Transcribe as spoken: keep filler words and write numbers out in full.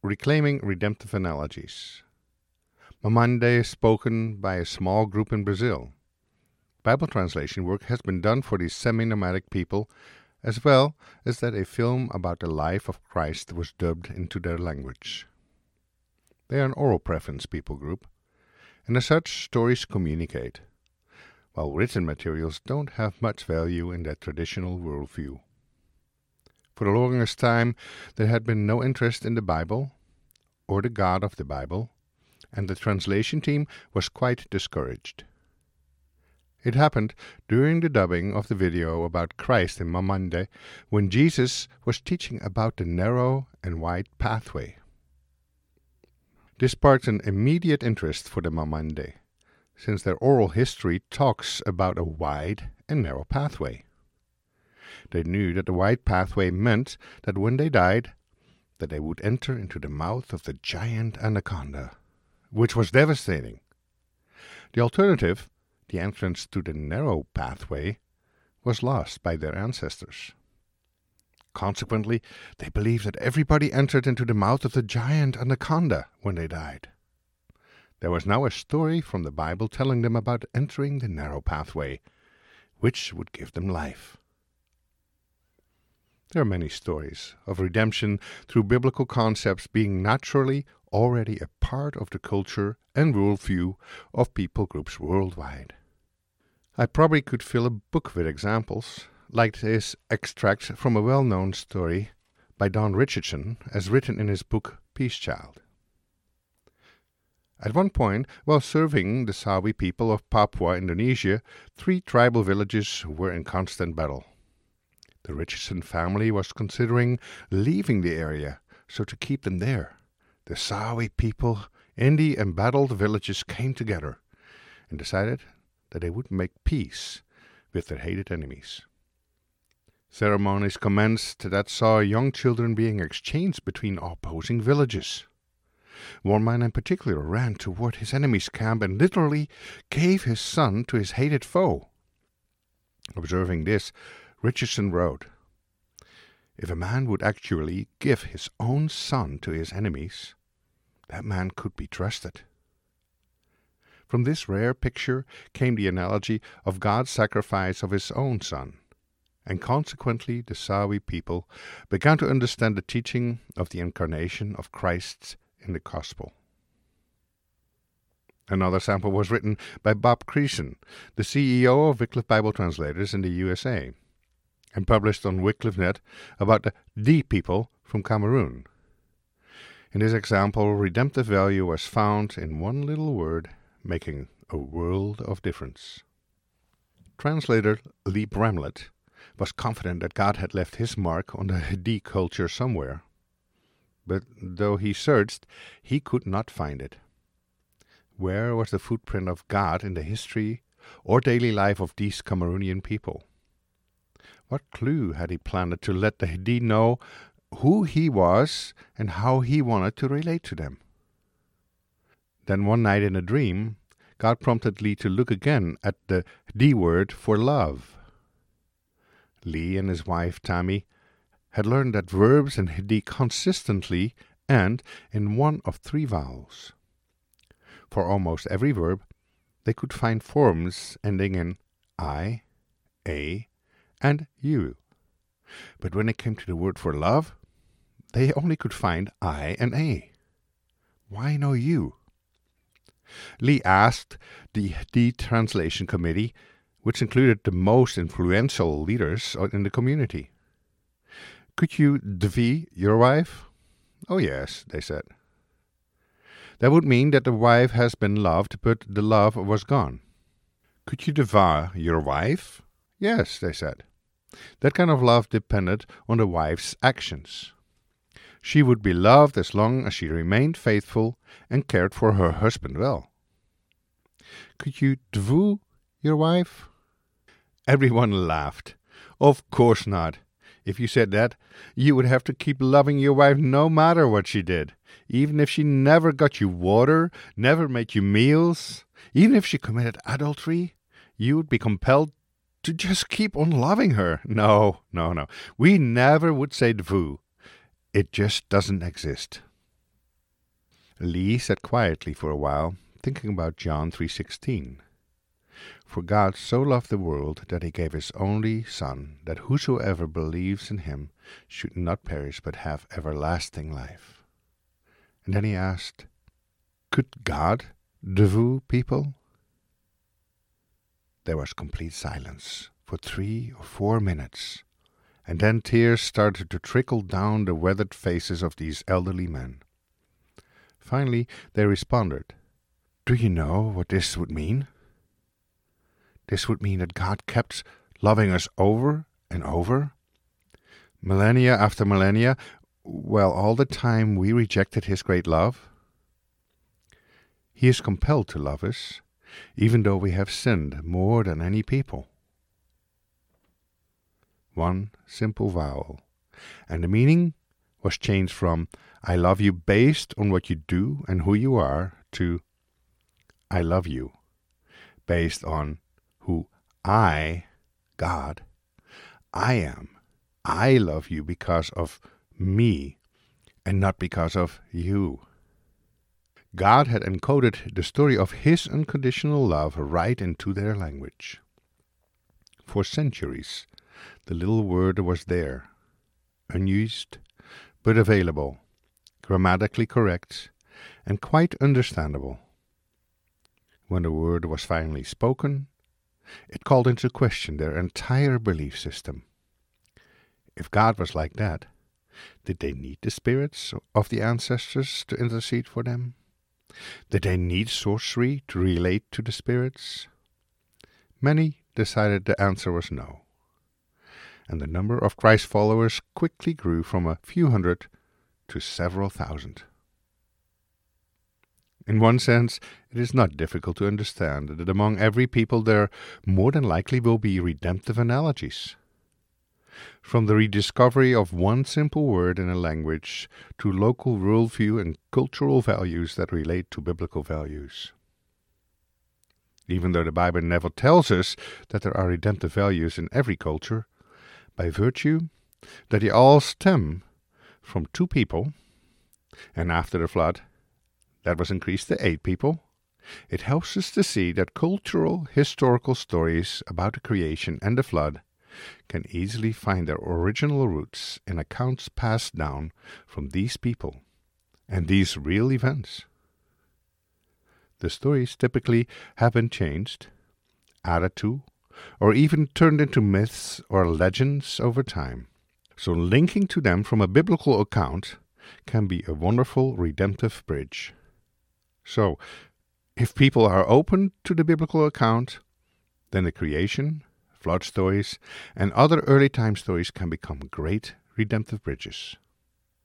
Reclaiming Redemptive Analogies. Mamande is spoken by a small group in Brazil. Bible translation work has been done for these semi-nomadic people, as well as that a film about the life of Christ was dubbed into their language. They are an oral preference people group, and as such stories communicate, while written materials don't have much value in that traditional worldview. For the longest time there had been no interest in the Bible, or the God of the Bible, and the translation team was quite discouraged. It happened during the dubbing of the video about Christ in Mamande, when Jesus was teaching about the narrow and wide pathway. This sparked an immediate interest for the Mamande, since their oral history talks about a wide and narrow pathway. They knew that the wide pathway meant that when they died, that they would enter into the mouth of the giant anaconda, which was devastating. The alternative, the entrance to the narrow pathway, was lost by their ancestors. Consequently, they believed that everybody entered into the mouth of the giant anaconda when they died. There was now a story from the Bible telling them about entering the narrow pathway, which would give them life. There are many stories of redemption through biblical concepts being naturally already a part of the culture and worldview of people groups worldwide. I probably could fill a book with examples, like this extract from a well-known story by Don Richardson, as written in his book Peace Child. At one point, while serving the Sawi people of Papua, Indonesia, three tribal villages were in constant battle. The Richardson family was considering leaving the area, so to keep them there, the Sawi people in the embattled villages came together and decided that they would make peace with their hated enemies. Ceremonies commenced that saw young children being exchanged between opposing villages. One man in particular ran toward his enemy's camp and literally gave his son to his hated foe. Observing this, Richardson wrote, "If a man would actually give his own son to his enemies, that man could be trusted." From this rare picture came the analogy of God's sacrifice of his own son, and consequently the Sawi people began to understand the teaching of the incarnation of Christ in the Gospel. Another sample was written by Bob Creason, the C E O of Wycliffe Bible Translators in the U S A, and published on Wycliffe Net about the D people from Cameroon. In this example, redemptive value was found in one little word, making a world of difference. Translator Lee Bramlett was confident that God had left his mark on the D culture somewhere, but though he searched, he could not find it. Where was the footprint of God in the history or daily life of these Cameroonian people? What clue had he planted to let the D know who he was and how he wanted to relate to them? Then one night in a dream, God prompted Lee to look again at the D word for love. Lee and his wife Tammy had learned that verbs in D consistently end in one of three vowels. For almost every verb, they could find forms ending in I, A, and U. But when it came to the word for love, they only could find I and A. Why no U? Lee asked the D Translation Committee, which included the most influential leaders in the community, "Could you dv your wife?" "Oh yes," they said. That would mean that the wife has been loved, but the love was gone. "Could you dv your wife?" "Yes," they said. That kind of love depended on the wife's actions. She would be loved as long as she remained faithful and cared for her husband well. "Could you dv your wife?" Everyone laughed. Of course not. If you said that, you would have to keep loving your wife no matter what she did, even if she never got you water, never made you meals, even if she committed adultery, you would be compelled to just keep on loving her. No, no, no. We never would say dvu. It just doesn't exist. Lee sat quietly for a while, thinking about John three sixteen. For God so loved the world that he gave his only Son, that whosoever believes in him should not perish but have everlasting life. And then he asked, could God devour people? There was complete silence for three or four minutes, and then tears started to trickle down the weathered faces of these elderly men. Finally, they responded, do you know what this would mean? This would mean that God kept loving us over and over, millennia after millennia, while all the time we rejected his great love. He is compelled to love us, even though we have sinned more than any people. One simple vowel, and the meaning was changed from I love you based on what you do and who you are to I love you based on who I, God, I am. I love you because of me and not because of you. God had encoded the story of his unconditional love right into their language. For centuries, the little word was there, unused but available, grammatically correct, and quite understandable. When the word was finally spoken, it called into question their entire belief system. If God was like that, did they need the spirits of the ancestors to intercede for them? Did they need sorcery to relate to the spirits? Many decided the answer was no, and the number of Christ followers quickly grew from a few hundred to several thousand. In one sense, it is not difficult to understand that among every people there more than likely will be redemptive analogies. From the rediscovery of one simple word in a language to local worldview and cultural values that relate to biblical values. Even though the Bible never tells us that there are redemptive values in every culture, by virtue that they all stem from two people, and after the flood, that was increased to eight people, it helps us to see that cultural, historical stories about the creation and the flood can easily find their original roots in accounts passed down from these people and these real events. The stories typically have been changed, added to, or even turned into myths or legends over time. So linking to them from a biblical account can be a wonderful redemptive bridge. So, if people are open to the biblical account, then the creation, flood stories, and other early time stories can become great redemptive bridges.